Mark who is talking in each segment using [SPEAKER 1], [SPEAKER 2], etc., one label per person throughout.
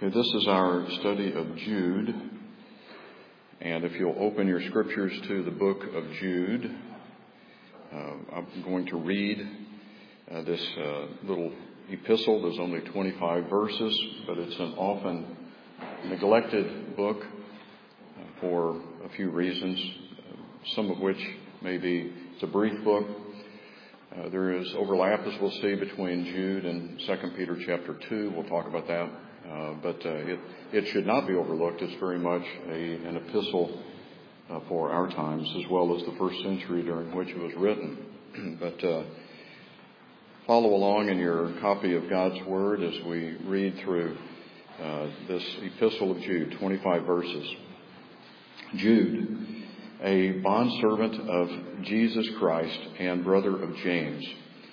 [SPEAKER 1] Okay, this is our study of Jude, and if you'll open your scriptures to the book of Jude, I'm going to read this little epistle. There's only 25 verses, but it's an often neglected book for a few reasons, some of which maybe it's a brief book. There is overlap, as we'll see, between Jude and 2 Peter chapter 2. We'll talk about that. But it should not be overlooked. It's very much an epistle for our times, as well as the first century during which it was written. But follow along in your copy of God's Word as we read through this epistle of Jude, 25 verses. Jude, a bondservant of Jesus Christ and brother of James,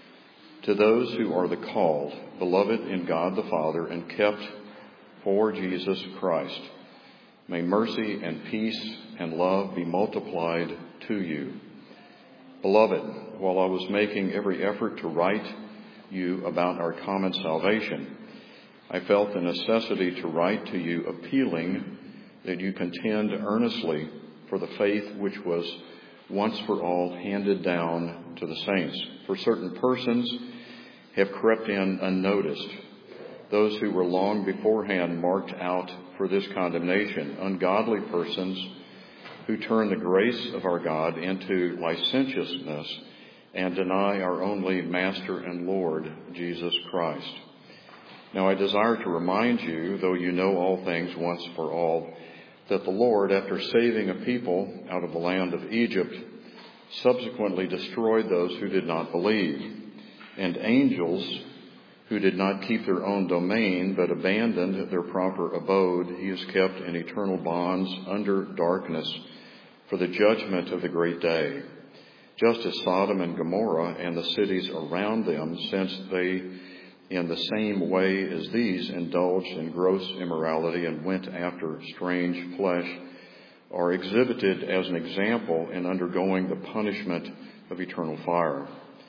[SPEAKER 1] to those who are the called, beloved in God the Father, and kept for Jesus Christ, may mercy and peace and love be multiplied to you. Beloved, while I was making every effort to write you about our common salvation, I felt the necessity to write to you appealing that you contend earnestly for the faith which was once for all handed down to the saints. For certain persons have crept in unnoticed, those who were long beforehand marked out for this condemnation, ungodly persons who turn the grace of our God into licentiousness and deny our only Master and Lord, Jesus Christ. Now I desire to remind you, though you know all things once for all, that the Lord, after saving a people out of the land of Egypt, subsequently destroyed those who did not believe, and angels who did not keep their own domain but abandoned their proper abode, he has kept in eternal bonds under darkness for the judgment of the great day. Just as Sodom and Gomorrah and the cities around them, since they in the same way as these indulged in gross immorality and went after strange flesh, are exhibited as an example in undergoing the punishment of eternal fire.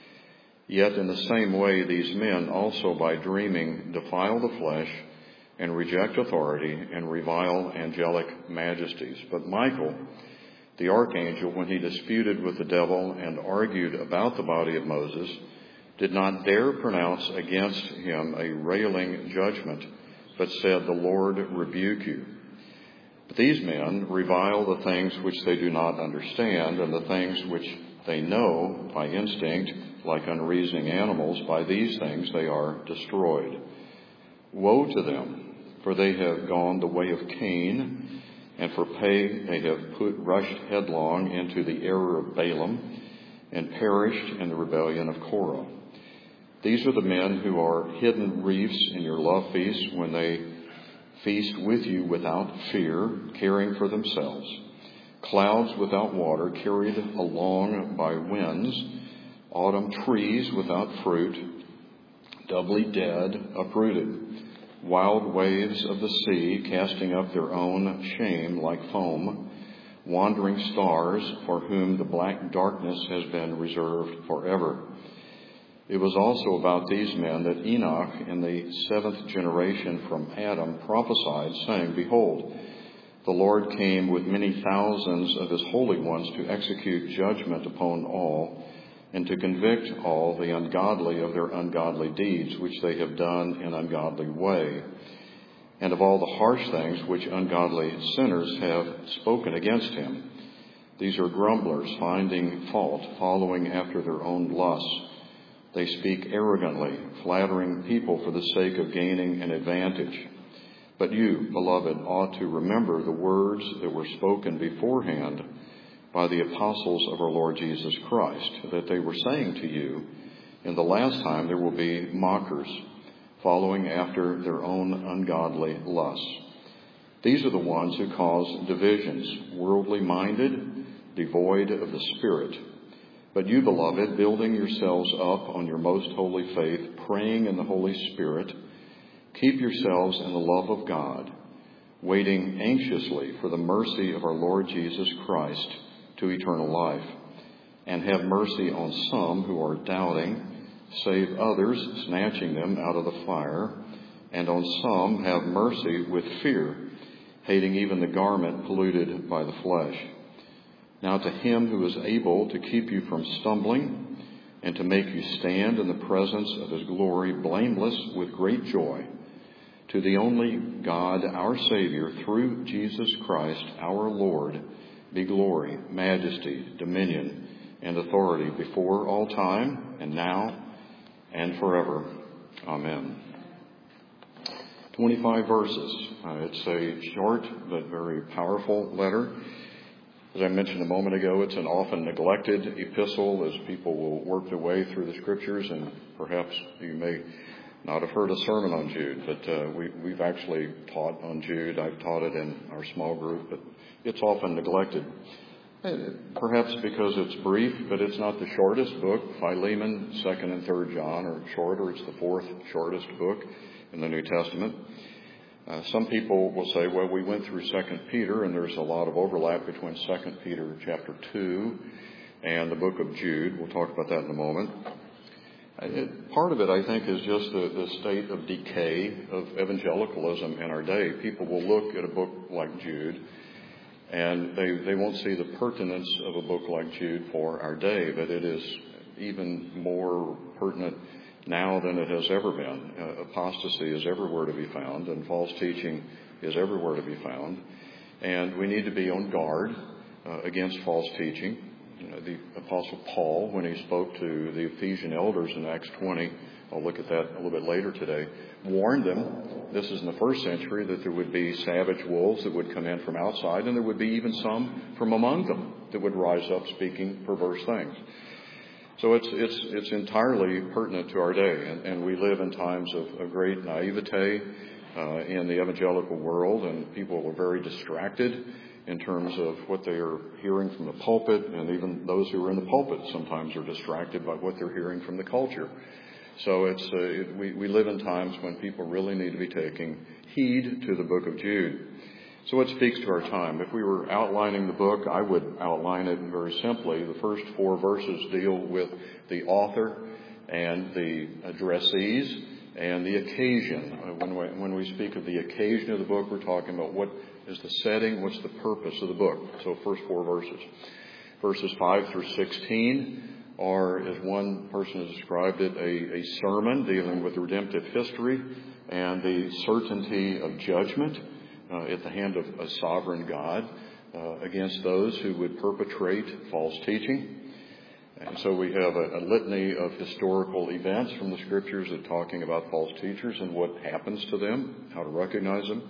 [SPEAKER 1] Yet in the same way these men also by dreaming defile the flesh and reject authority and revile angelic majesties. But Michael, the archangel, when he disputed with the devil and argued about the body of Moses, did not dare pronounce against him a railing judgment, but said, "The Lord rebuke you." But these men revile the things which they do not understand, and the things which they know by instinct, like unreasoning animals, by these things they are destroyed. Woe to them, for they have gone the way of Cain, and for pay they have rushed headlong into the error of Balaam, and perished in the rebellion of Korah. These are the men who are hidden reefs in your love feasts, when they feast with you without fear, caring for themselves. Clouds without water, carried along by winds, autumn trees without fruit, doubly dead, uprooted, wild waves of the sea, casting up their own shame like foam, wandering stars for whom the black darkness has been reserved forever. It was also about these men that Enoch, in the 7th generation from Adam, prophesied, saying, "Behold, the Lord came with many thousands of his holy ones to execute judgment upon all, and to convict all the ungodly of their ungodly deeds, which they have done in ungodly way, and of all the harsh things which ungodly sinners have spoken against him. These are grumblers, finding fault, following after their own lusts. They speak arrogantly, flattering people for the sake of gaining an advantage. But you, beloved, ought to remember the words that were spoken beforehand by the apostles of our Lord Jesus Christ, that they were saying to you, in the last time there will be mockers, following after their own ungodly lusts. These are the ones who cause divisions, worldly minded, devoid of the Spirit. But you, beloved, building yourselves up on your most holy faith, praying in the Holy Spirit, keep yourselves in the love of God, waiting anxiously for the mercy of our Lord Jesus Christ to eternal life, and have mercy on some who are doubting, save others, snatching them out of the fire. and on some have mercy with fear, hating even the garment polluted by the flesh. Now to him who is able to keep you from stumbling and to make you stand in the presence of his glory blameless with great joy, to the only God, our Savior, through Jesus Christ, our Lord, be glory, majesty, dominion, and authority before all time, and now, and forever. Amen. 25 verses. It's a short but very powerful letter. As I mentioned a moment ago, it's an often neglected epistle as people will work their way through the Scriptures, and perhaps you may not have heard a sermon on Jude, but we've actually taught on Jude. I've taught it in our small group, but it's often neglected. Perhaps because it's brief, but it's not the shortest book. Philemon, 2nd and 3rd John are shorter. It's the 4th shortest book in the New Testament. Some people will say, well, we went through 2 Peter, and there's a lot of overlap between 2 Peter chapter 2 and the book of Jude. We'll talk about that in a moment. Part of it, I think, is just the state of decay of evangelicalism in our day. People will look at a book like Jude, and they won't see the pertinence of a book like Jude for our day, but it is even more pertinent now than it has ever been. Apostasy is everywhere to be found, and false teaching is everywhere to be found. And we need to be on guard against false teaching. The Apostle Paul, when he spoke to the Ephesian elders in Acts 20, I'll look at that a little bit later today, warned them, this is in the first century, that there would be savage wolves that would come in from outside, and there would be even some from among them that would rise up speaking perverse things. So it's entirely pertinent to our day, and we live in times of great naivete in the evangelical world, and people are very distracted in terms of what they are hearing from the pulpit, and even those who are in the pulpit sometimes are distracted by what they're hearing from the culture. So we live in times when people really need to be taking heed to the book of Jude. So it speaks to our time. If we were outlining the book, I would outline it very simply. The first 4 verses deal with the author and the addressees and the occasion. When we speak of the occasion of the book, we're talking about what is the setting, what's the purpose of the book. So first 4 verses. Verses 5 through 16 are, as one person has described it, a sermon dealing with redemptive history and the certainty of judgment at the hand of a sovereign God against those who would perpetrate false teaching. And so we have a litany of historical events from the Scriptures that talking about false teachers and what happens to them, how to recognize them.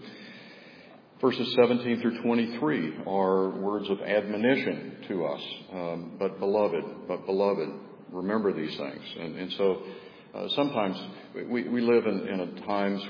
[SPEAKER 1] Verses 17 through 23 are words of admonition to us. But beloved, remember these things. And so sometimes we live in times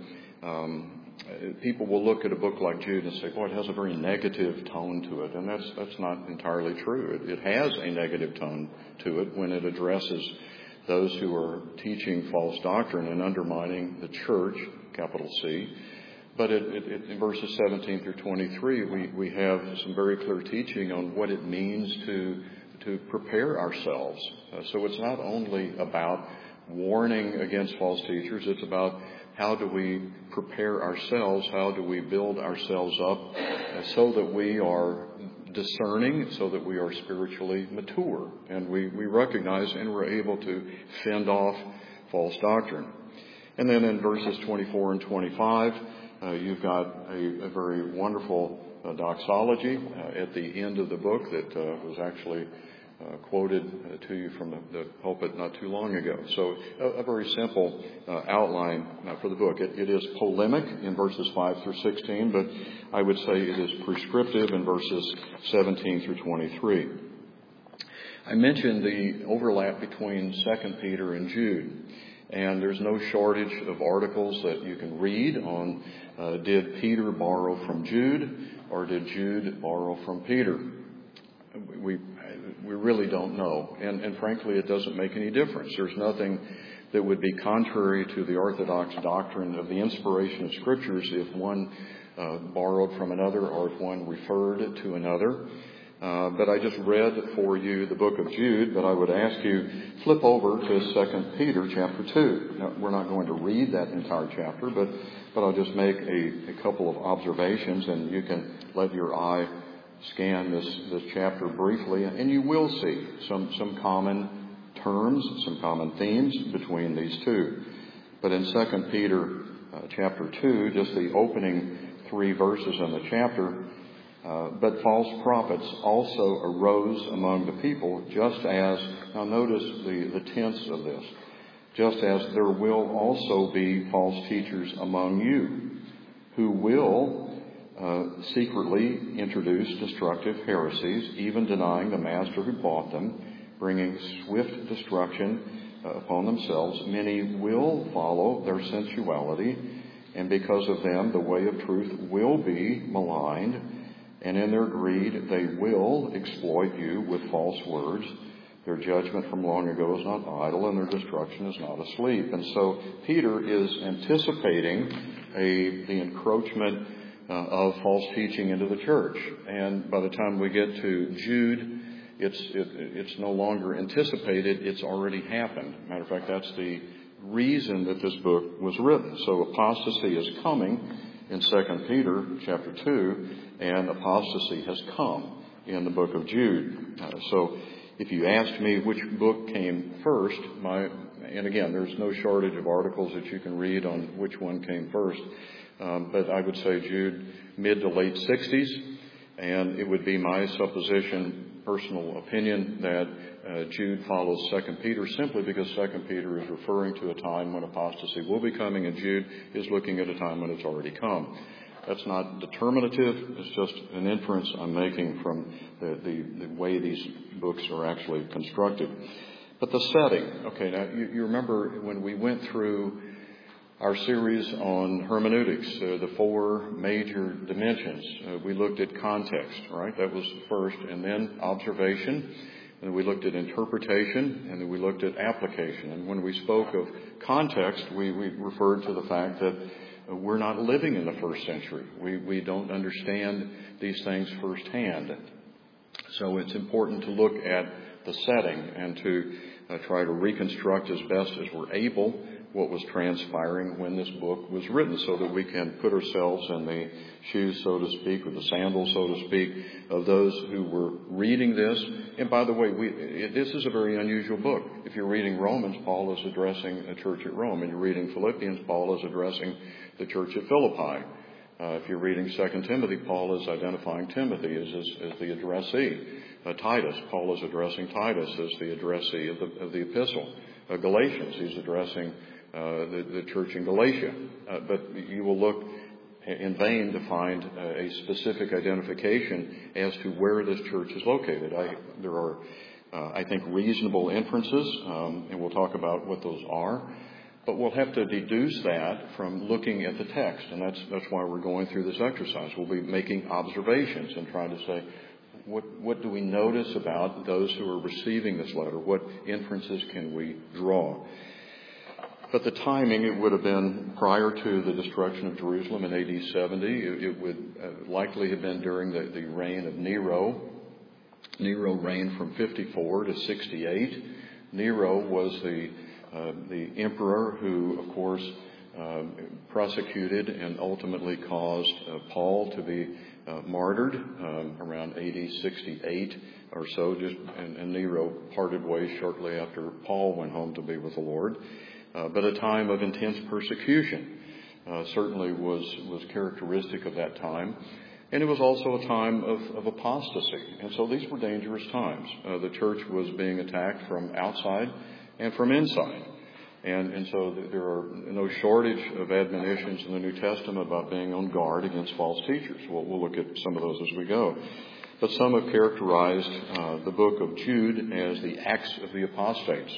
[SPEAKER 1] when people will look at a book like Jude and say, boy, it has a very negative tone to it. And that's not entirely true. It has a negative tone to it when it addresses those who are teaching false doctrine and undermining the church, capital C. But in verses 17 through 23, we have some very clear teaching on what it means to prepare ourselves. So it's not only about warning against false teachers. It's about how do we prepare ourselves, how do we build ourselves up so that we are discerning, so that we are spiritually mature, and we recognize and we're able to fend off false doctrine. And then in verses 24 and 25, you've got a very wonderful doxology at the end of the book that was actually quoted to you from the pulpit not too long ago. So a very simple outline for the book. It is polemic in verses 5 through 16, but I would say it is prescriptive in verses 17 through 23. I mentioned the overlap between 2 Peter and Jude, and there's no shortage of articles that you can read on did Peter borrow from Jude or did Jude borrow from Peter? We really don't know. And frankly, it doesn't make any difference. There's nothing that would be contrary to the orthodox doctrine of the inspiration of Scriptures if one borrowed from another or if one referred to another. But I just read for you the book of Jude, but I would ask you, flip over to 2 Peter chapter 2. Now, we're not going to read that entire chapter, but I'll just make a couple of observations, and you can let your eye scan this chapter briefly, and you will see some common terms, some common themes between these two. But in 2 Peter chapter 2, just the opening 3 verses in the chapter, but false prophets also arose among the people, just as, now notice the tense of this, just as there will also be false teachers among you, who will secretly introduce destructive heresies, even denying the master who bought them, bringing swift destruction upon themselves. Many will follow their sensuality, and because of them the way of truth will be maligned, and in their greed they will exploit you with false words. Their judgment from long ago is not idle, and their destruction is not asleep. And so Peter is anticipating the encroachment of false teaching into the church. And by the time we get to Jude, it's no longer anticipated, it's already happened. Matter of fact, that's the reason that this book was written. So apostasy is coming in 2 Peter chapter 2, and apostasy has come in the book of Jude. So if you asked me which book came first, and again, there's no shortage of articles that you can read on which one came first, but I would say Jude mid to late 60s, and it would be my supposition, personal opinion, that Jude follows 2 Peter simply because 2 Peter is referring to a time when apostasy will be coming, and Jude is looking at a time when it's already come. That's not determinative. It's just an inference I'm making from the way these books are actually constructed. But the setting, okay, now you remember when we went through our series on hermeneutics, the 4 major dimensions, we looked at context, right? That was first, and then observation, and then we looked at interpretation, and then we looked at application. And when we spoke of context, we referred to the fact that we're not living in the first century. We don't understand these things firsthand. So it's important to look at the setting and to try to reconstruct as best as we're able what was transpiring when this book was written, so that we can put ourselves in the shoes, so to speak, or the sandals, so to speak, of those who were reading this. And by the way, this is a very unusual book. If you're reading Romans, Paul is addressing a church at Rome. And you're reading Philippians, Paul is addressing the church at Philippi. If you're reading 2 Timothy, Paul is identifying Timothy as the addressee. Titus, Paul is addressing Titus as the addressee of the epistle. Galatians, he's addressing the church in Galatia. But you will look in vain to find a specific identification as to where this church is located. There are, I think, reasonable inferences, and we'll talk about what those are. But we'll have to deduce that from looking at the text, and that's why we're going through this exercise. We'll be making observations and trying to say, what do we notice about those who are receiving this letter? What inferences can we draw? But the timing, it would have been prior to the destruction of Jerusalem in AD 70. It would likely have been during the reign of Nero. Nero reigned from 54 to 68. Nero was the emperor who, of course, prosecuted and ultimately caused Paul to be martyred around AD 68 or so. And Nero parted ways shortly after Paul went home to be with the Lord. But a time of intense persecution certainly was characteristic of that time. And it was also a time of apostasy. And so these were dangerous times. The church was being attacked from outside and from inside. And so there are no shortage of admonitions in the New Testament about being on guard against false teachers. We'll look at some of those as we go. But some have characterized the book of Jude as the Acts of the Apostates.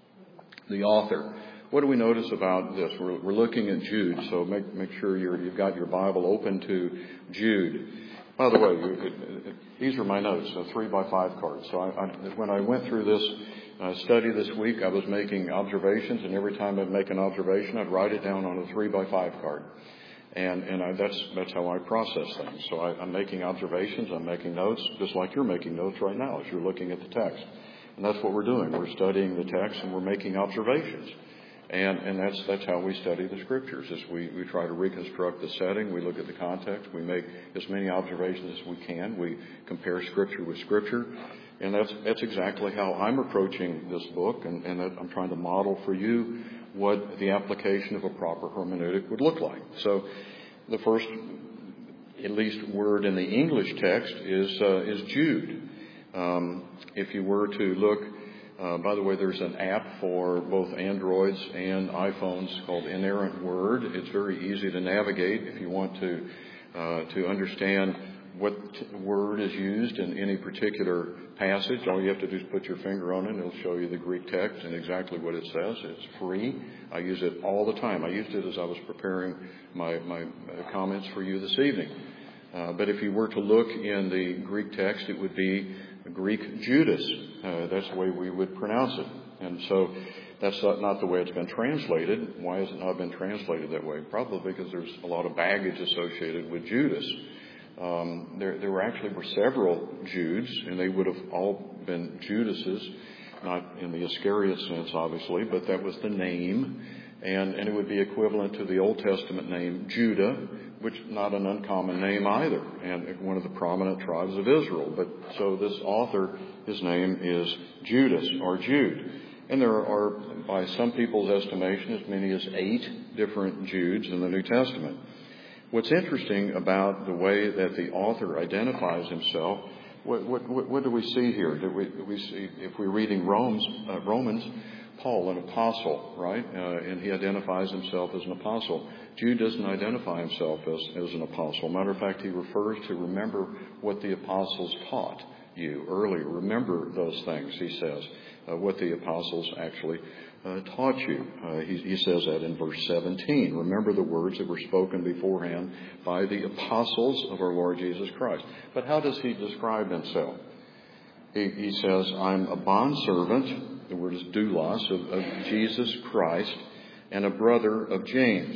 [SPEAKER 1] The author. What do we notice about this? We're looking at Jude, so make sure you've got your Bible open to Jude. By the way, these are my notes, a 3x5 card. So when I went through this study this week, I was making observations, and every time I'd make an observation, I'd write it down on a 3x5 card. That's how I process things. So I'm making observations, I'm making notes, just like you're making notes right now as you're looking at the text. And that's what we're doing. We're studying the text and we're making observations. And that's how we study the Scriptures, is we try to reconstruct the setting, we look at the context, we make as many observations as we can, we compare Scripture with Scripture. And that's exactly how I'm approaching this book, and I'm trying to model for you what the application of a proper hermeneutic would look like. So the first, at least, word in the English text is Jude. If you were to look, by the way, there's an app for both Androids and iPhones called Inerrant Word. It's very easy to navigate if you want to understand what word is used in any particular passage. All you have to do is put your finger on it, and it'll show you the Greek text and exactly what it says. It's free. I use it all the time. I used it as I was preparing my comments for you this evening. But if you were to look in the Greek text, it would be Greek Judas. That's the way we would pronounce it. And so that's not the way it's been translated. Why has it not been translated that way? Probably because there's a lot of baggage associated with Judas. There were several Judes, and they would have all been Judases, not in the Iscariot sense, obviously, but that was the name, and it would be equivalent to the Old Testament name Judah, which is not an uncommon name either, and one of the prominent tribes of Israel. But so this author, his name is Judas, or Jude. And there are, by some people's estimation, as many as 8 different Judes in the New Testament. What's interesting about the way that the author identifies himself, what do we see here? We see, if we're reading Romans, Paul, an apostle, right? And he identifies himself as an apostle. Jude doesn't identify himself as an apostle. Matter of fact, he refers to remember what the apostles taught you earlier. Remember those things, he says, what the apostles actually taught you. He says that in verse 17. Remember the words that were spoken beforehand by the apostles of our Lord Jesus Christ. But how does he describe himself? He says, I'm a bondservant, the word is doulos, of Jesus Christ, and a brother of James.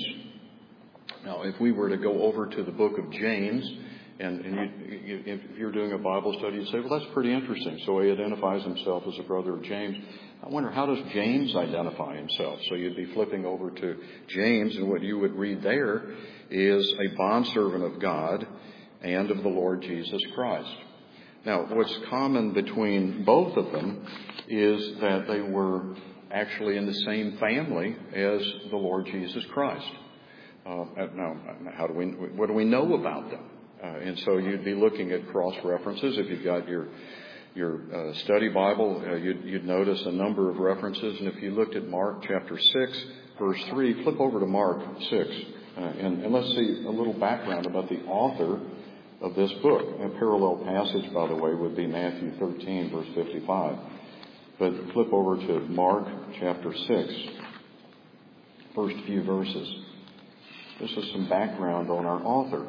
[SPEAKER 1] Now, if we were to go over to the book of James, and if you're doing a Bible study, you'd say, well, that's pretty interesting. So he identifies himself as a brother of James. I wonder, how does James identify himself? So you'd be flipping over to James, and what you would read there is a bondservant of God and of the Lord Jesus Christ. Now, what's common between both of them is that they were actually in the same family as the Lord Jesus Christ. Now, what do we know about them? And so you'd be looking at cross-references. If you've got your study Bible, you'd notice a number of references. And if you looked at Mark chapter 6, verse 3, flip over to Mark 6. And let's see a little background about the author of this book. A parallel passage, by the way, would be Matthew 13, verse 55. But flip over to Mark chapter 6, first few verses. This is some background on our author.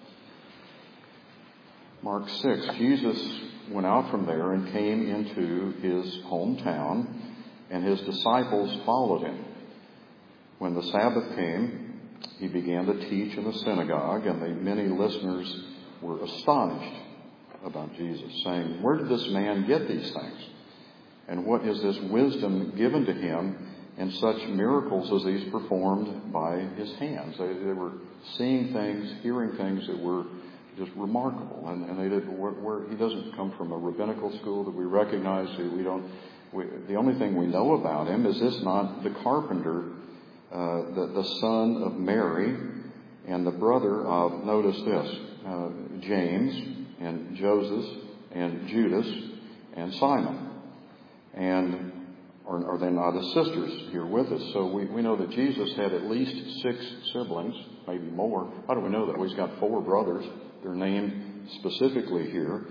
[SPEAKER 1] Mark 6, Jesus went out from there and came into his hometown, and his disciples followed him. When the Sabbath came, he began to teach in the synagogue, and the many listeners were astonished about Jesus, saying, where did this man get these things? And what is this wisdom given to him, and such miracles as these performed by his hands? They were seeing things, hearing things that were just remarkable, and they did. He doesn't come from a rabbinical school that we recognize. The only thing we know about him is this: not the carpenter, the son of Mary, and the brother of, notice this, James and Joseph and Judas and Simon, and are they not his sisters here with us? So we know that Jesus had at least 6 siblings, maybe more. How do we know that? Well, he's got 4 brothers. They're named specifically here.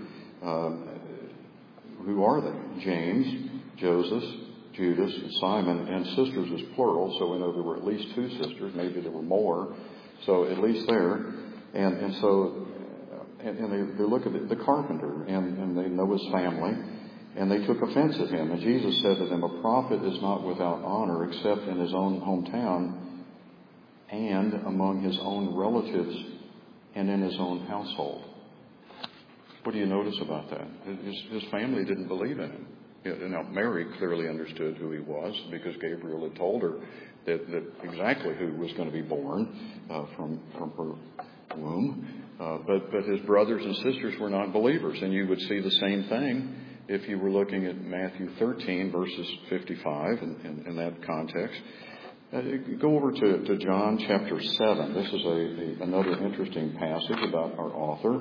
[SPEAKER 1] Who are they? James, Joseph, Judas, and Simon. And sisters is plural, so we know there were at least 2 sisters. Maybe there were more. So at least there. And so they look at the carpenter, and they know his family. And they took offense at him. And Jesus said to them, a prophet is not without honor except in his own hometown and among his own relatives and in his own household. What do you notice about that? His family didn't believe in him. Now, Mary clearly understood who he was because Gabriel had told her that exactly who was going to be born from her womb. But his brothers and sisters were not believers. And you would see the same thing if you were looking at Matthew 13, verses 55 in that context. Go over to John chapter 7. This is another interesting passage about our author.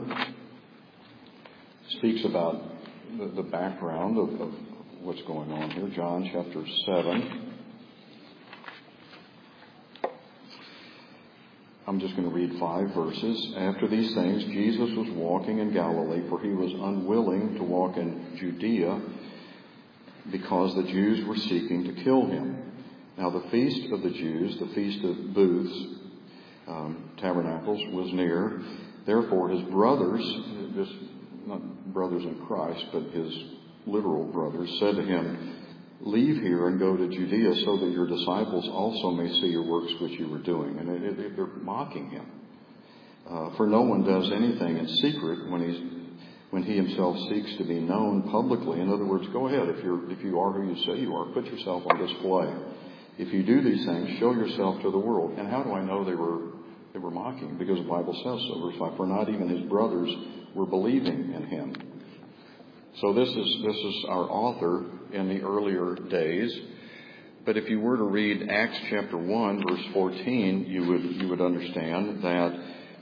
[SPEAKER 1] It speaks about the background of what's going on here. John chapter 7. I'm just going to read 5 verses. After these things, Jesus was walking in Galilee, for he was unwilling to walk in Judea because the Jews were seeking to kill him. Now the feast of the Jews, the feast of booths, tabernacles, was near. Therefore his brothers, just not brothers in Christ, but his literal brothers, said to him, "Leave here and go to Judea so that your disciples also may see your works which you were doing." And they're mocking him. For no one does anything in secret when he himself seeks to be known publicly. In other words, go ahead. If you are who you say you are, put yourself on display. If you do these things, show yourself to the world. And how do I know they were mocking? Because the Bible says so. Verse 5, for not even his brothers were believing in him. So this is our author in the earlier days. But if you were to read Acts chapter 1, verse 14, you would understand that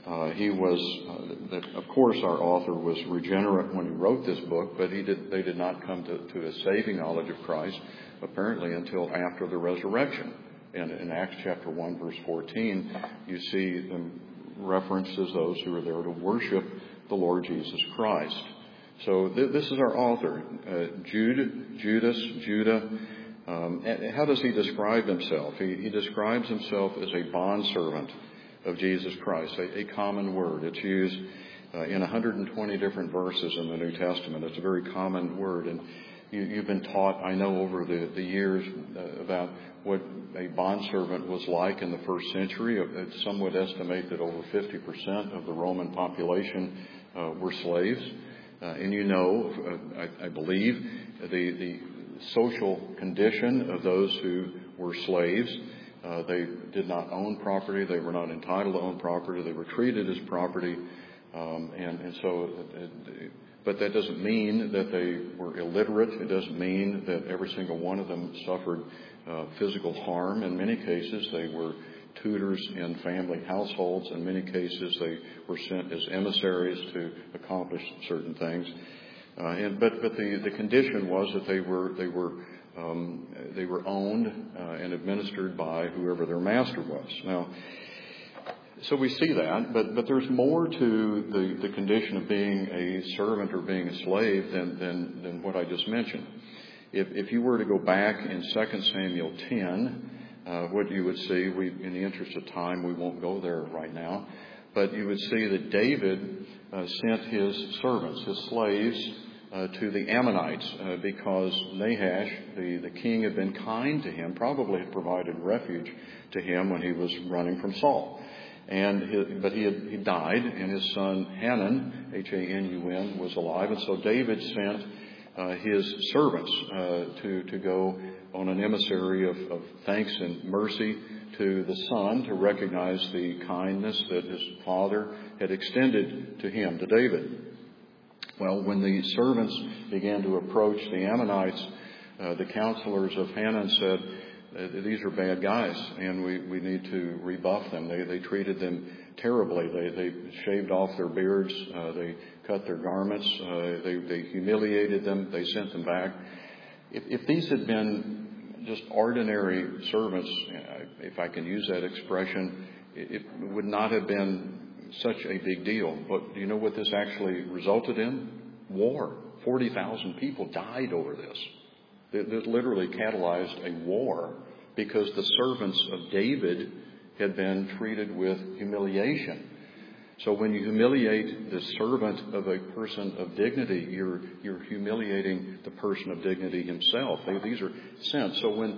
[SPEAKER 1] that of course our author was regenerate when he wrote this book, but they did not come to a saving knowledge of Christ apparently until after the resurrection. And in Acts chapter 1, verse 14, you see them references those who are there to worship the Lord Jesus Christ. So this is our author, Judah. How does he describe himself? He describes himself as a bondservant of Jesus Christ, a common word. It's used in 120 different verses in the New Testament. It's a very common word. And you've been taught, I know, over the years about what a bondservant was like in the first century. Some would estimate that over 50% of the Roman population were slaves. And you know, I believe, the social condition of those who were slaves. They did not own property. They were not entitled to own property. They were treated as property. But that doesn't mean that they were illiterate. It doesn't mean that every single one of them suffered physical harm. In many cases, they were tutors in family households. In many cases, they were sent as emissaries to accomplish certain things. But the condition was that they were owned and administered by whoever their master was. Now, so we see that, but there's more to the condition of being a servant or being a slave than what I just mentioned. If you were to go back in 2 Samuel 10, what you would see, in the interest of time, we won't go there right now, but you would see that David sent his servants, his slaves, to the Ammonites because Nahash, the king, had been kind to him, probably had provided refuge to him when he was running from Saul. But he died, and his son Hanun, Hanun, was alive, and so David sent his servants to go on an emissary of thanks and mercy to the son, to recognize the kindness that his father had extended to him, to David. Well, when the servants began to approach the Ammonites, the counselors of Hanun said, "These are bad guys, and we need to rebuff them." They treated them terribly. They shaved off their beards. They cut their garments. They humiliated them. They sent them back. If these had been just ordinary servants, if I can use that expression, it would not have been such a big deal. But do you know what this actually resulted in? War. 40,000 people died over this. This literally catalyzed a war because the servants of David had been treated with humiliation. So when you humiliate the servant of a person of dignity, you're humiliating the person of dignity himself. These are sent. So when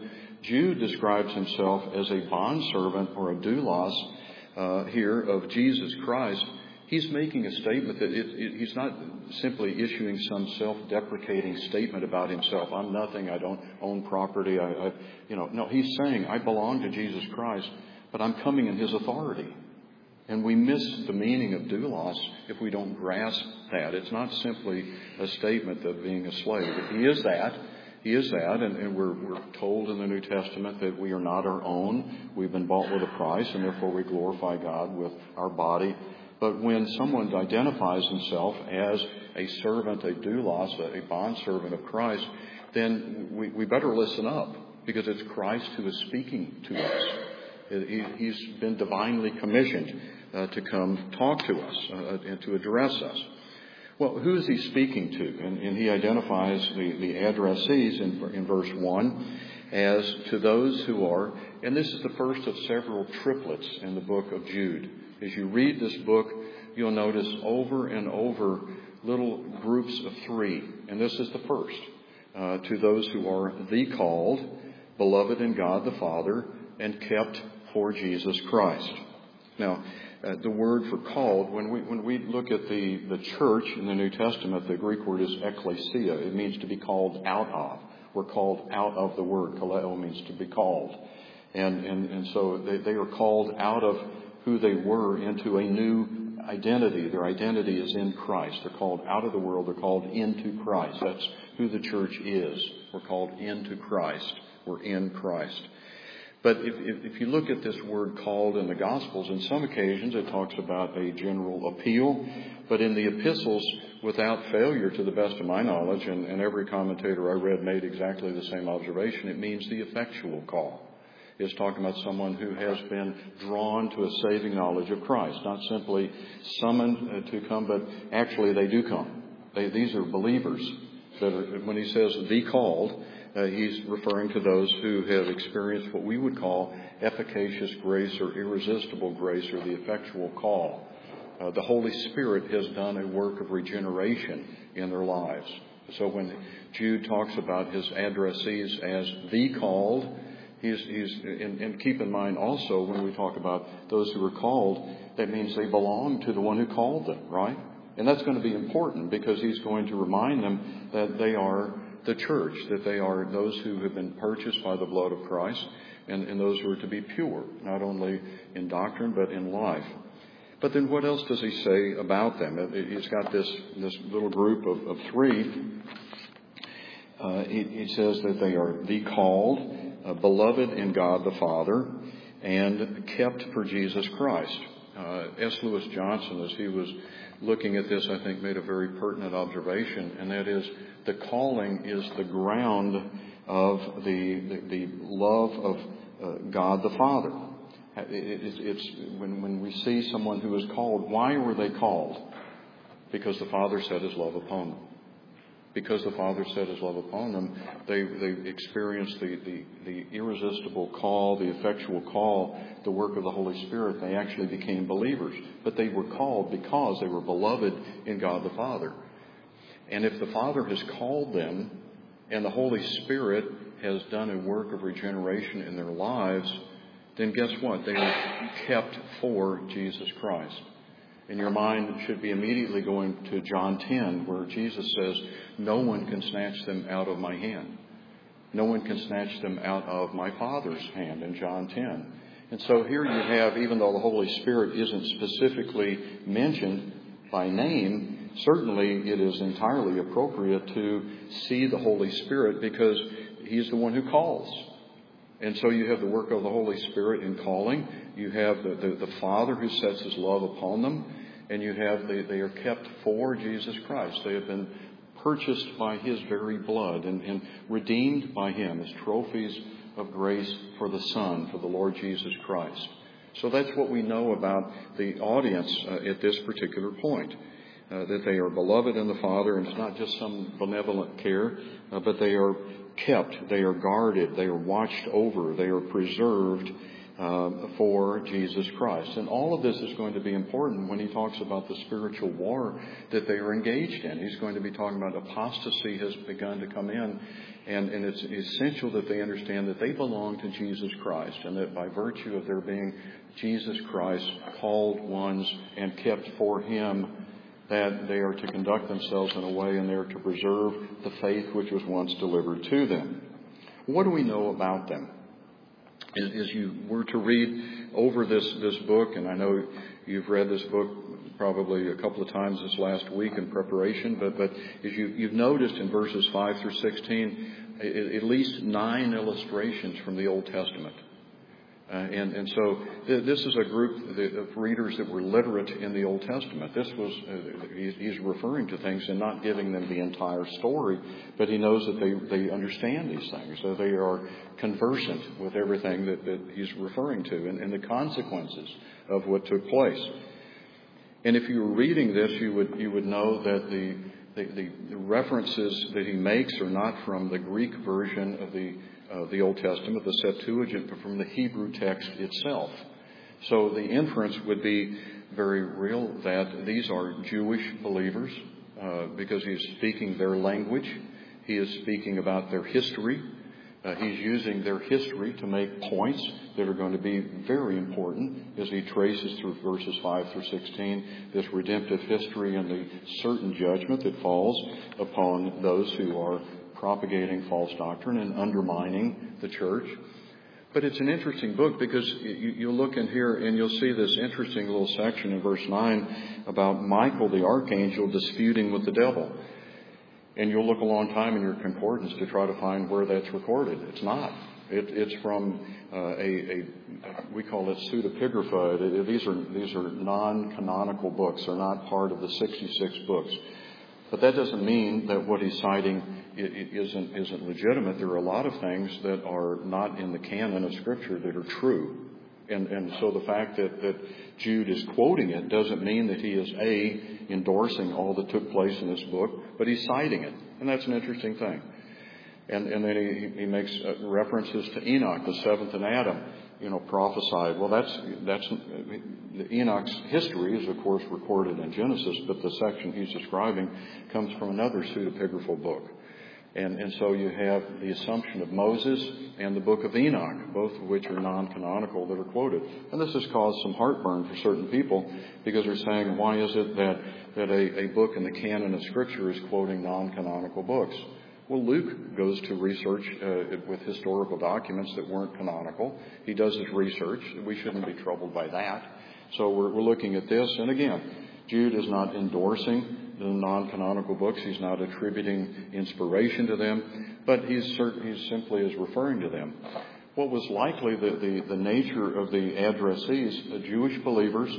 [SPEAKER 1] Jude describes himself as a bondservant or a doulos here of Jesus Christ. He's making a statement that he's not simply issuing some self-deprecating statement about himself. I'm nothing. I don't own property. No, he's saying, I belong to Jesus Christ, but I'm coming in his authority. And we miss the meaning of doulos if we don't grasp that. It's not simply a statement of being a slave. He is that. He is that, and we're told in the New Testament that we are not our own. We've been bought with a price, and therefore we glorify God with our body. But when someone identifies himself as a servant, a doulos, a bondservant of Christ, then we better listen up, because it's Christ who is speaking to us. He's been divinely commissioned to come talk to us and to address us. Well, who is he speaking to? And he identifies the addressees in verse 1 as to those who are, and this is the first of several triplets in the book of Jude. As you read this book, you'll notice over and over little groups of three. And this is the first. To those who are the called, beloved in God the Father, and kept for Jesus Christ. Now, the word for called, when we look at the church in the New Testament, the Greek word is ekklesia. It means to be called out of. We're called out of the word. Kaleo means to be called. And so they are called out of who they were into a new identity. Their identity is in Christ. They're called out of the world. They're called into Christ. That's who the church is. We're called into Christ. We're in Christ. But if you look at this word called in the Gospels, in some occasions it talks about a general appeal. But in the epistles, without failure, to the best of my knowledge, and every commentator I read made exactly the same observation, it means the effectual call. It's talking about someone who has been drawn to a saving knowledge of Christ, not simply summoned to come, but actually they do come. These are believers. When he says the called, he's referring to those who have experienced what we would call efficacious grace or irresistible grace, or the effectual call. The Holy Spirit has done a work of regeneration in their lives. So when Jude talks about his addressees as the called, and keep in mind also when we talk about those who are called, that means they belong to the one who called them, right? And that's going to be important, because he's going to remind them that they are the church, that they are those who have been purchased by the blood of Christ, and those who are to be pure, not only in doctrine but in life. But then what else does he say about them? He's got this little group of three. He says that they are the called, beloved in God the Father, and kept for Jesus Christ. S. Lewis Johnson, as he was looking at this, I think made a very pertinent observation, and that is the calling is the ground of the love of God the Father. It's when we see someone who is called, why were they called? Because the Father set his love upon them. Because the Father set his love upon them, they experienced the irresistible call, the effectual call, the work of the Holy Spirit. They actually became believers. But they were called because they were beloved in God the Father. And if the Father has called them, and the Holy Spirit has done a work of regeneration in their lives, then guess what? They are kept for Jesus Christ. And your mind should be immediately going to John 10, where Jesus says, no one can snatch them out of my hand. No one can snatch them out of my Father's hand, in John 10. And so here you have, even though the Holy Spirit isn't specifically mentioned by name, certainly it is entirely appropriate to see the Holy Spirit, because he's the one who calls. And so you have the work of the Holy Spirit in calling. You have the Father who sets his love upon them. And you have they are kept for Jesus Christ. They have been purchased by his very blood and redeemed by him as trophies of grace for the Son, for the Lord Jesus Christ. So that's what we know about the audience at this particular point. That they are beloved in the Father, and it's not just some benevolent care, but they are kept, they are guarded, they are watched over, they are preserved for Jesus Christ. And all of this is going to be important when he talks about the spiritual war that they are engaged in. He's going to be talking about apostasy has begun to come in, and it's essential that they understand that they belong to Jesus Christ, and that by virtue of their being Jesus Christ called ones and kept for him, that they are to conduct themselves in a way and they are to preserve the faith which was once delivered to them. What do we know about them? As you were to read over this book, and I know you've read this book probably a couple of times this last week in preparation, but as you've noticed in verses 5 through 16, at least 9 illustrations from the Old Testament. And so this is a group of readers that were literate in the Old Testament. This was, he's referring to things and not giving them the entire story, but he knows that they understand these things. So they are conversant with everything that he's referring to and the consequences of what took place. And if you were reading this, you would know that the references that he makes are not from the Greek version of the Old Testament, the Septuagint, but from the Hebrew text itself. So the inference would be very real that these are Jewish believers because he's speaking their language. He is speaking about their history. He's using their history to make points that are going to be very important as he traces through verses 5 through 16 this redemptive history and the certain judgment that falls upon those who are propagating false doctrine and undermining the church. But it's an interesting book because you'll look in here and you'll see this interesting little section in verse 9 about Michael the archangel disputing with the devil. And you'll look a long time in your concordance to try to find where that's recorded. It's not. It's from we call it pseudepigrapha. These are non-canonical books. They're not part of the 66 books. But that doesn't mean that what he's citing isn't legitimate. There are a lot of things that are not in the canon of Scripture that are true. And so the fact that Jude is quoting it doesn't mean that he is endorsing all that took place in this book, but he's citing it. And that's an interesting thing. And then he makes references to Enoch, the seventh in Adam, prophesied. Well, that's Enoch's history is, of course, recorded in Genesis, but the section he's describing comes from another pseudepigraphal book. And so you have the Assumption of Moses and the book of Enoch, both of which are non-canonical that are quoted. And this has caused some heartburn for certain people because they're saying, why is it that a book in the canon of Scripture is quoting non-canonical books? Well, Luke goes to research with historical documents that weren't canonical. He does his research. We shouldn't be troubled by that. So we're looking at this. And again, Jude is not endorsing the non-canonical books. He's not attributing inspiration to them, but he simply is referring to them. What was likely the nature of the addressees, the Jewish believers,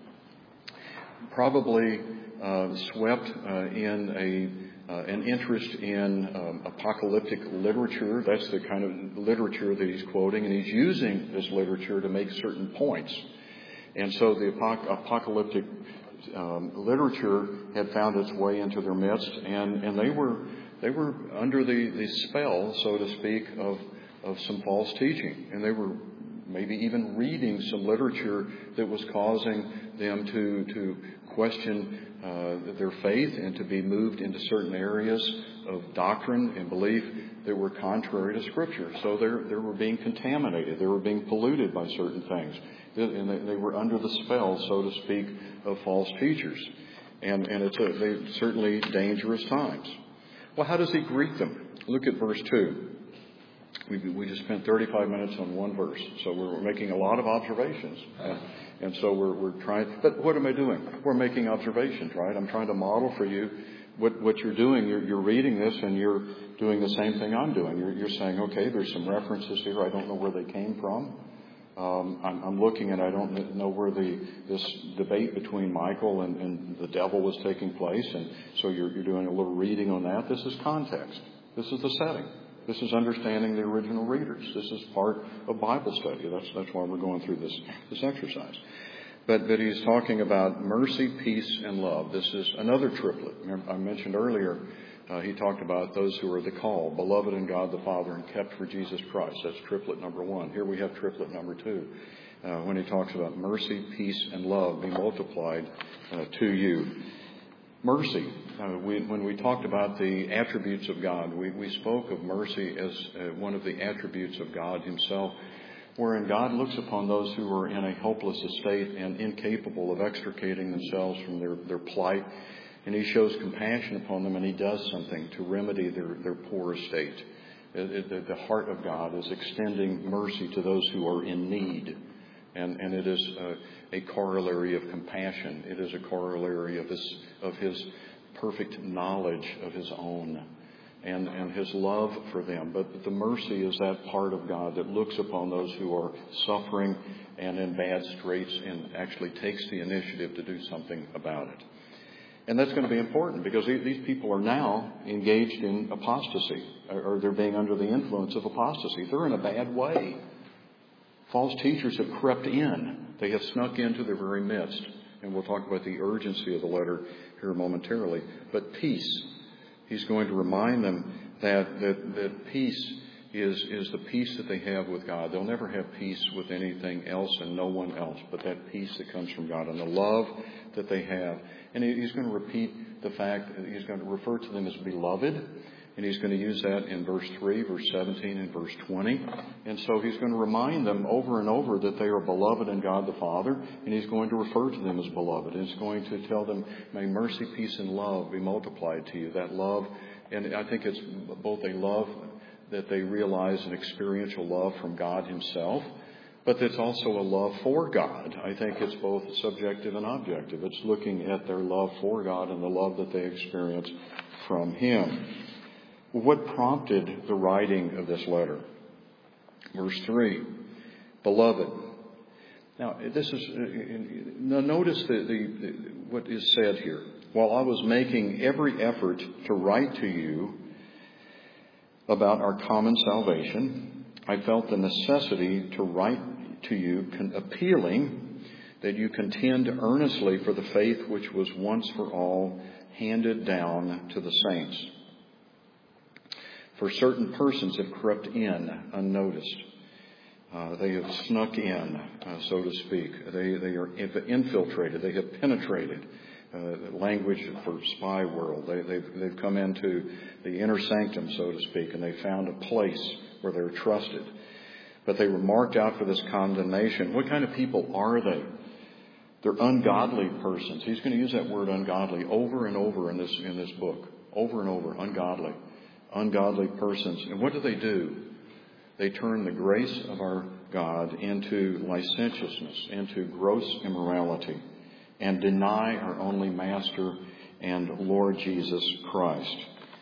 [SPEAKER 1] probably swept in an interest in apocalyptic literature. That's the kind of literature that he's quoting, and he's using this literature to make certain points. And so the apocalyptic literature had found its way into their midst, and they were under the spell, so to speak, of some false teaching, and they were maybe even reading some literature that was causing them to question their faith and to be moved into certain areas of doctrine and belief that were contrary to Scripture. So they were being contaminated. They were being polluted by certain things. And they were under the spell, so to speak, of false teachers. And it's certainly dangerous times. Well, how does he greet them? Look at verse 2. We just spent 35 minutes on one verse, so we're making a lot of observations. And so we're trying, but what am I doing? We're making observations, right? I'm trying to model for you what you're doing. You're reading this and you're doing the same thing I'm doing. You're saying, okay, there's some references here. I don't know where they came from. I'm looking and I don't know where this debate between Michael and the devil was taking place. And so you're doing a little reading on that. This is context. This is the setting. This is understanding the original readers. This is part of Bible study. That's why we're going through this exercise. But he's talking about mercy, peace, and love. This is another triplet. I mentioned earlier He talked about those who are the called, beloved in God the Father and kept for Jesus Christ. That's triplet number 1. Here we have triplet number 2. When he talks about mercy, peace, and love be multiplied to you. Mercy. When we talked about the attributes of God, we spoke of mercy as one of the attributes of God himself, wherein God looks upon those who are in a hopeless estate and incapable of extricating themselves from their plight, and he shows compassion upon them, and he does something to remedy their poor estate. The heart of God is extending mercy to those who are in need. And it is a corollary of compassion. It is a corollary of his perfect knowledge of his own and his love for them. But the mercy is that part of God that looks upon those who are suffering and in bad straits and actually takes the initiative to do something about it. And that's going to be important because these people are now engaged in apostasy, or they're being under the influence of apostasy. They're in a bad way. False teachers have crept in. They have snuck into their very midst. And we'll talk about the urgency of the letter here momentarily. But peace. He's going to remind them that peace is the peace that they have with God. They'll never have peace with anything else and no one else, but that peace that comes from God and the love that they have. And he's going to repeat the fact that he's going to refer to them as beloved. And he's going to use that in verse 3, verse 17, and verse 20. And so he's going to remind them over and over that they are beloved in God the Father. And he's going to refer to them as beloved. And he's going to tell them, may mercy, peace, and love be multiplied to you. That love, and I think it's both a love that they realize, an experiential love from God himself, but it's also a love for God. I think it's both subjective and objective. It's looking at their love for God and the love that they experience from him. What prompted the writing of this letter? Verse 3, beloved. Now, this is notice what is said here. While I was making every effort to write to you about our common salvation, I felt the necessity to write to you appealing that you contend earnestly for the faith which was once for all handed down to the saints. For certain persons have crept in unnoticed. They have snuck in, so to speak. They are infiltrated. They have penetrated. Language for spy world. They've come into the inner sanctum, so to speak, and they found a place where they're trusted. But they were marked out for this condemnation. What kind of people are they? They're ungodly persons. He's going to use that word ungodly over and over in this book. Over and over, ungodly. Ungodly persons. And what do? They turn the grace of our God into licentiousness, into gross immorality, and deny our only Master and Lord Jesus Christ.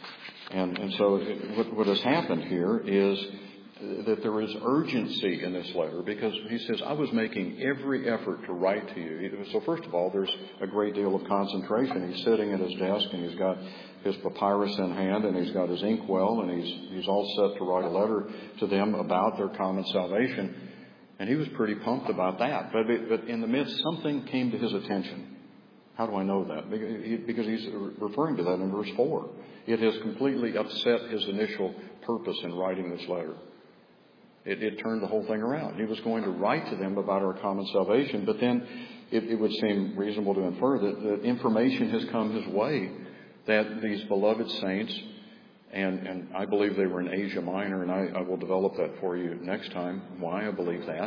[SPEAKER 1] And so what has happened here is that there is urgency in this letter because he says, I was making every effort to write to you. So first of all, there's a great deal of concentration. He's sitting at his desk and he's got his papyrus in hand and he's got his inkwell and he's all set to write a letter to them about their common salvation. And he was pretty pumped about that. But in the midst, something came to his attention. How do I know that? Because he's referring to that in verse 4. It has completely upset his initial purpose in writing this letter. It turned the whole thing around. He was going to write to them about our common salvation, but then it would seem reasonable to infer that information has come his way that these beloved saints, and I believe they were in Asia Minor, and I will develop that for you next time, why I believe that.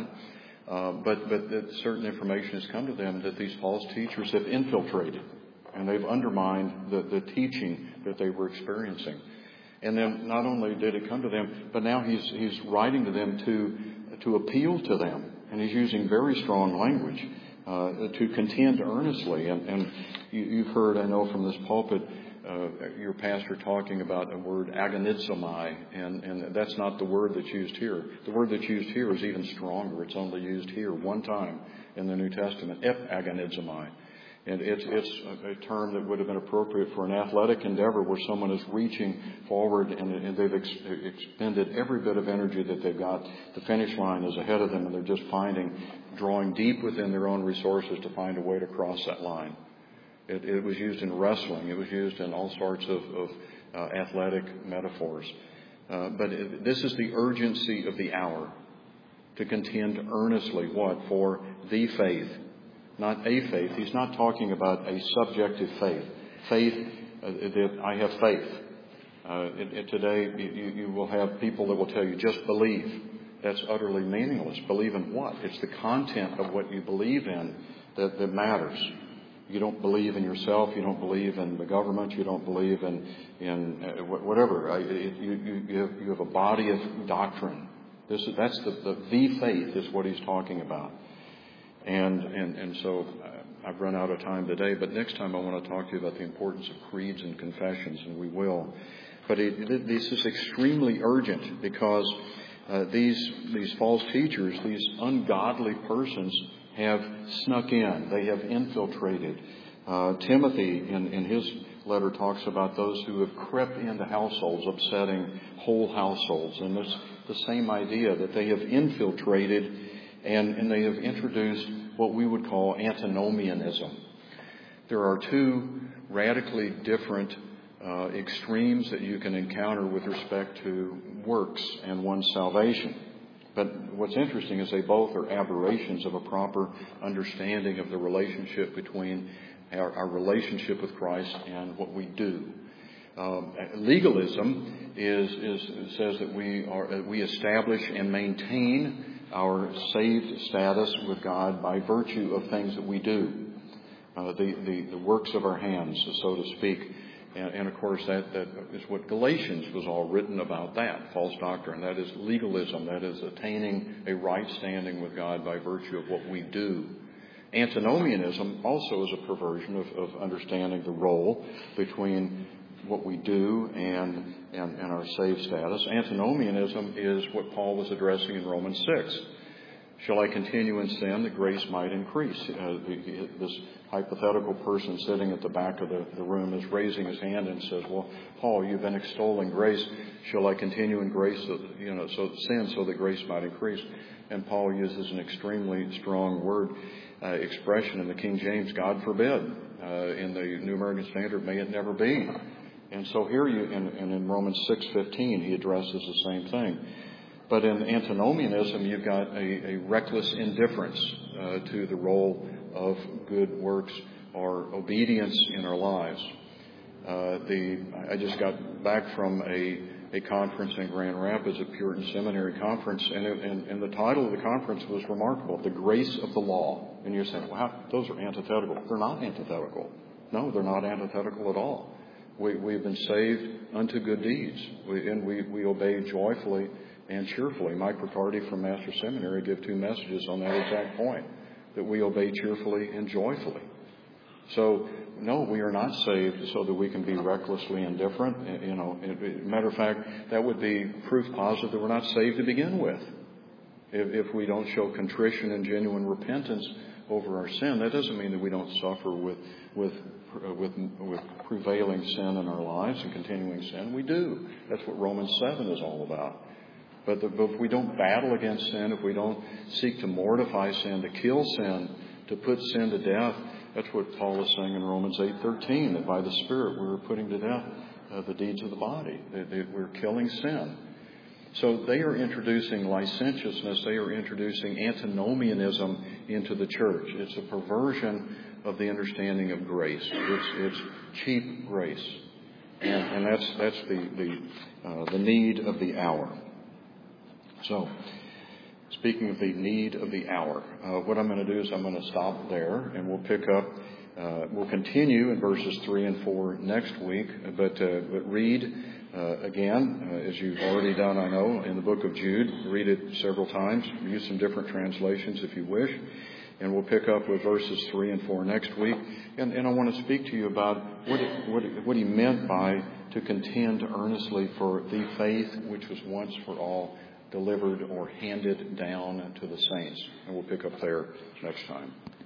[SPEAKER 1] But that certain information has come to them that these false teachers have infiltrated, and they've undermined the teaching that they were experiencing. And then not only did it come to them, but now he's writing to them to appeal to them. And he's using very strong language to contend earnestly. And you've heard, I know, from this pulpit, your pastor talking about a word agonizomai, and that's not the word that's used here. The word that's used here is even stronger. It's only used here one time in the New Testament, agonizomai. And it's a term that would have been appropriate for an athletic endeavor where someone is reaching forward and they've expended every bit of energy that they've got. The finish line is ahead of them and they're just drawing deep within their own resources to find a way to cross that line. It was used in wrestling. It was used in all sorts of athletic metaphors. But this is the urgency of the hour, to contend earnestly, what? For the faith, not a faith. He's not talking about a subjective faith. Faith, that I have faith. Today, you will have people that will tell you, just believe. That's utterly meaningless. Believe in what? It's the content of what you believe in that matters. You don't believe in yourself. You don't believe in the government. You don't believe in whatever. You have a body of doctrine. That's the faith is what he's talking about. And so I've run out of time today. But next time I want to talk to you about the importance of creeds and confessions, and we will. But this is extremely urgent because these false teachers, these ungodly persons, have snuck in. They have infiltrated. Timothy, in his letter, talks about those who have crept into households, upsetting whole households. And it's the same idea that they have infiltrated and they have introduced what we would call antinomianism. There are two radically different extremes that you can encounter with respect to works and one's salvation. But what's interesting is they both are aberrations of a proper understanding of the relationship between our relationship with Christ and what we do. Legalism says that we establish and maintain our saved status with God by virtue of things that we do, the works of our hands, so to speak. And of course, that is what Galatians was all written about, that false doctrine. That is legalism. That is attaining a right standing with God by virtue of what we do. Antinomianism also is a perversion of understanding the role between what we do and our saved status. Antinomianism is what Paul was addressing in Romans 6. Shall I continue in sin that grace might increase? This hypothetical person sitting at the back of the room is raising his hand and says, well, Paul, you've been extolling grace. Shall I continue in grace, sin so that grace might increase? And Paul uses an extremely strong word expression in the King James, God forbid. In the New American Standard, may it never be. And so here in Romans 6:15, he addresses the same thing. But in antinomianism, you've got a reckless indifference to the role of good works or obedience in our lives. I just got back from a conference in Grand Rapids, a Puritan Seminary conference, and the title of the conference was remarkable, The Grace of the Law. And you're saying, wow, those are antithetical. They're not antithetical. No, they're not antithetical at all. We've been saved unto good deeds, and we obey joyfully and cheerfully. Mike Riccardi from Master Seminary gave 2 messages on that exact point, that we obey cheerfully and joyfully. So, no, we are not saved so that we can be recklessly indifferent. Matter of fact, that would be proof positive that we're not saved to begin with. If we don't show contrition and genuine repentance over our sin, that doesn't mean that we don't suffer with prevailing sin in our lives and continuing sin. We do. That's what Romans 7 is all about. But if we don't battle against sin, if we don't seek to mortify sin, to kill sin, to put sin to death, that's what Paul is saying in Romans 8:13, that by the Spirit we're putting to death the deeds of the body, that we're killing sin. So they are introducing licentiousness, they are introducing antinomianism into the church. It's a perversion of the understanding of grace. It's cheap grace. And that's the need of the hour. So, speaking of the need of the hour, what I'm going to do is I'm going to stop there, and we'll pick up, we'll continue in verses 3 and 4 next week, but read again, as you've already done, I know, in the book of Jude. Read it several times. Use some different translations if you wish. And we'll pick up with verses 3 and 4 next week. And I want to speak to you about what he meant by to contend earnestly for the faith which was once for all delivered or handed down to the saints. And we'll pick up there next time.